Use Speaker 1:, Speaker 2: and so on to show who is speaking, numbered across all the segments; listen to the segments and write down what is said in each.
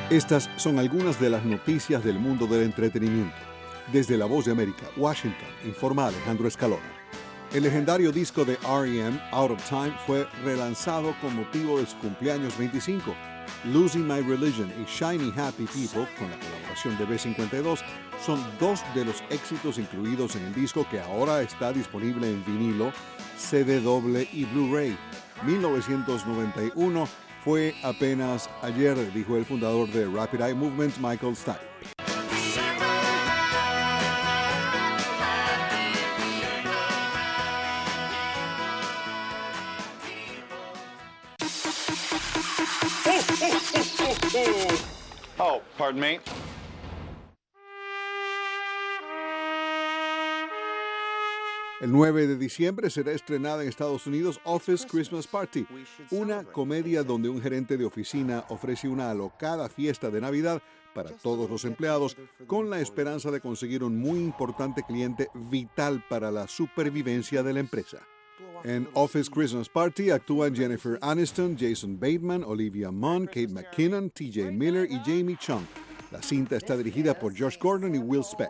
Speaker 1: Estas son algunas de las noticias del mundo del entretenimiento. Desde La Voz de América, Washington, informa Alejandro Escalona. El legendario disco de R.E.M., Out of Time, fue relanzado con motivo de su cumpleaños 25. Losing My Religion y Shiny Happy People, con la colaboración de B52, son dos de los éxitos incluidos en el disco que ahora está disponible en vinilo, CD doble y Blu-ray. 1991 fue apenas ayer, dijo el fundador de Rapid Eye Movement, Michael Stipe.
Speaker 2: Oh, pardon me.
Speaker 1: El 9 de diciembre será estrenada en Estados Unidos Office Christmas Party, una comedia donde un gerente de oficina ofrece una alocada fiesta de Navidad para todos los empleados con la esperanza de conseguir un muy importante cliente vital para la supervivencia de la empresa. En Office Christmas Party actúan Jennifer Aniston, Jason Bateman, Olivia Munn, Kate McKinnon, T.J. Miller y Jamie Chung. La cinta está dirigida por Josh Gordon y Will Speck.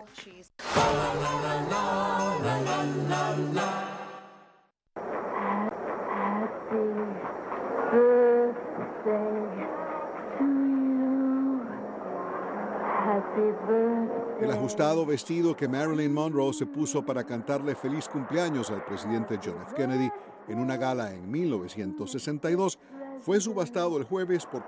Speaker 1: El ajustado vestido que Marilyn Monroe se puso para cantarle feliz cumpleaños al presidente John F. Kennedy en una gala en 1962 fue subastado el jueves por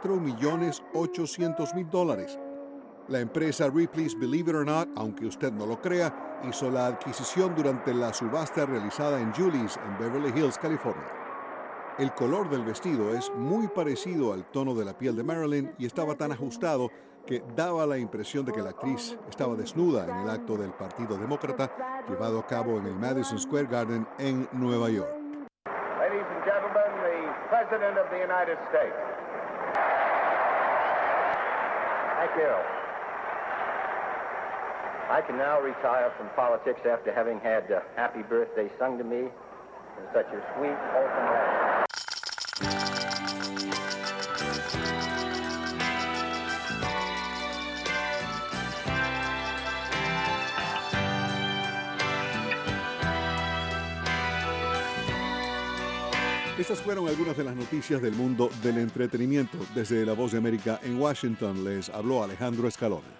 Speaker 1: $4.800.000. La empresa Ripley's Believe It or Not, aunque usted no lo crea, hizo la adquisición durante la subasta realizada en Julie's en Beverly Hills, California. El color del vestido es muy parecido al tono de la piel de Marilyn y estaba tan ajustado que daba la impresión de que la actriz estaba desnuda en el acto del Partido Demócrata llevado a cabo en el Madison Square Garden en Nueva York.
Speaker 3: Ladies and gentlemen, the President of the United States. Thank you. I can now retire from politics after having had Happy Birthday sung to me in such a sweet, wholesome way.
Speaker 1: Estas fueron algunas de las noticias del mundo del entretenimiento. Desde La Voz de América en Washington les habló Alejandro Escalona.